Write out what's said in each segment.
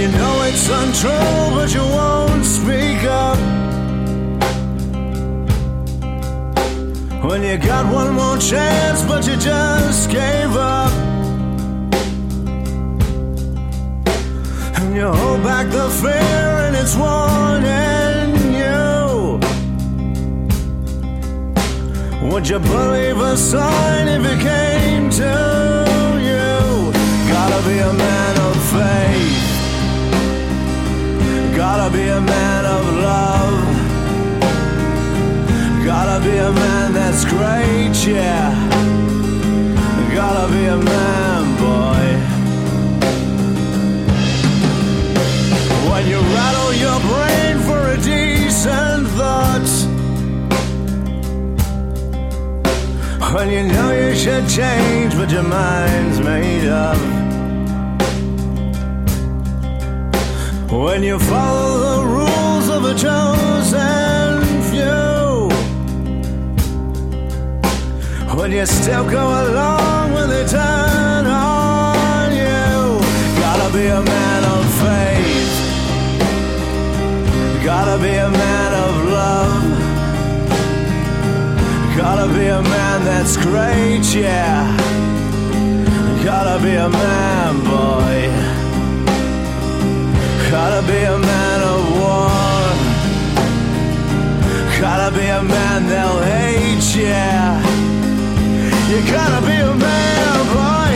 you know it's untrue, but you won't speak up. When you got one more chance, but you just gave up. And you hold back the fear, and it's warning you. Would you believe a sign if it came to you? Gotta be a man of faith. Gotta be a man of love. Gotta be a man that's great, yeah. Gotta be a man, boy. When you rattle your brain for a decent thought, when you know you should change, but your mind's made up. When you follow the rules of a chosen few, when you still go along when they turn on you. Gotta be a man of faith. Gotta be a man of love. Gotta be a man that's great, yeah. Gotta be a man, boy. Gotta be a man of war. Gotta be a man they'll hate, yeah. You gotta be a man, boy.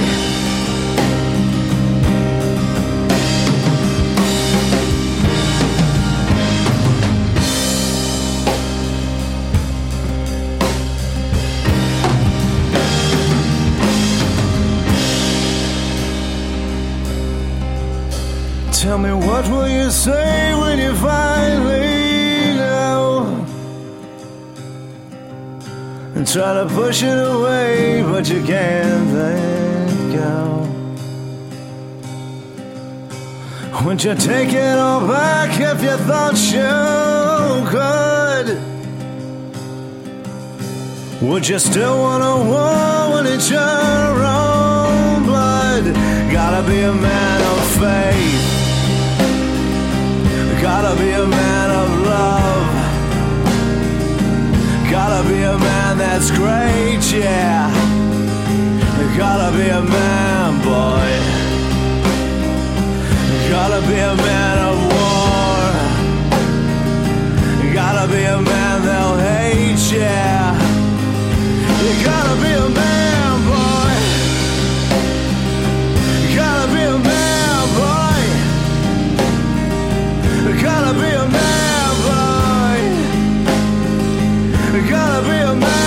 Tell me, what will you say when you finally know? And try to push it away, but you can't let go. Would you take it all back if you thought you could? Would you still want a war when it's your own blood? Gotta be a man of faith. Gotta be a man of love. Gotta be a man that's great, yeah. Gotta be a man, boy. Gotta be a man of war. Gotta be a man they'll hate, yeah. You gotta be a man, boy. Gotta be a man, boy. Gotta be a man, boy. Gotta be a man.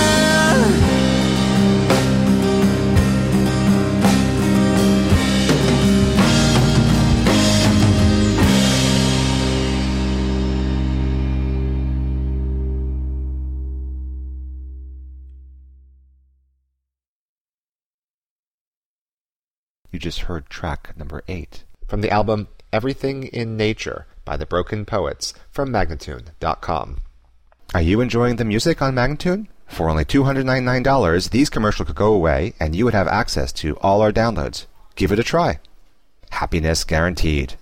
You just heard track number 8 from the album Everything in Nature by the Broken Poets from Magnatune.com. Are you enjoying the music on Magnatune? For only $299, these commercials could go away and you would have access to all our downloads. Give it a try. Happiness guaranteed.